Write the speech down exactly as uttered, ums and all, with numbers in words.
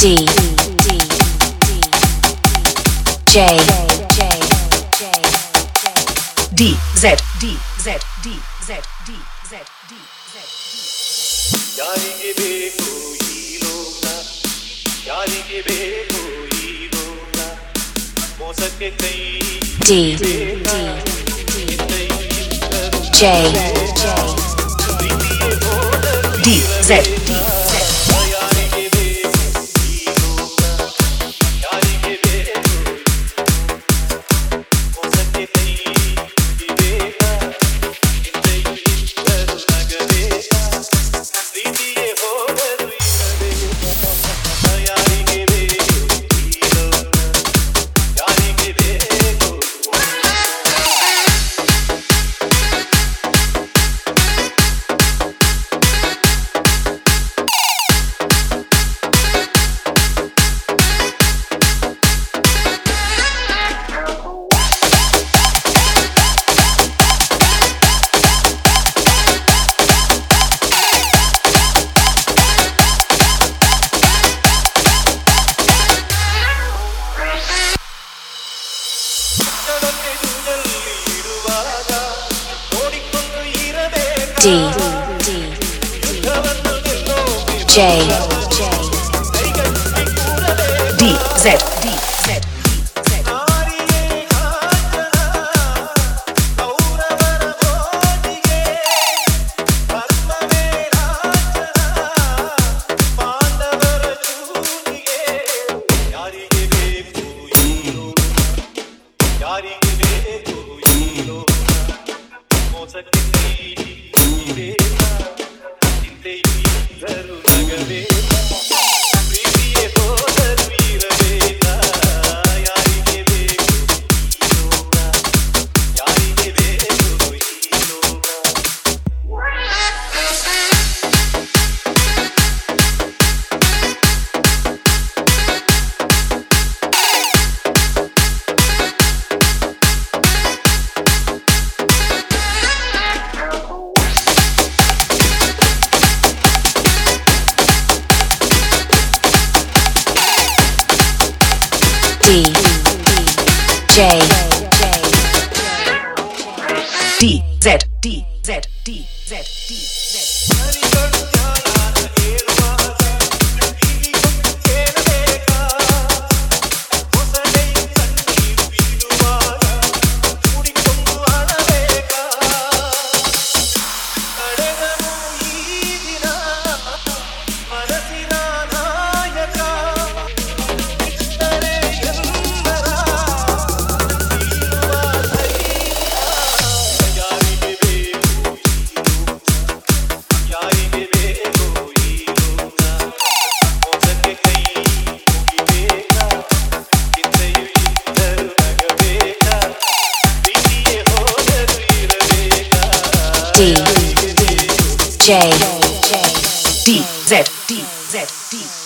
D J D Z D Z D Z D Z D Z ಯಾರಿಗೆ ಬೇಕು ಈ ಲೋಕ ಯಾರಿಗೆ ಬೇಕು ಈ ಲೋಕ ಮೋಸಕ್ಕೆ ಕೈ D J D Z D D J D Z D Z D J D Z D Z D Z D Z D J D Z D Z D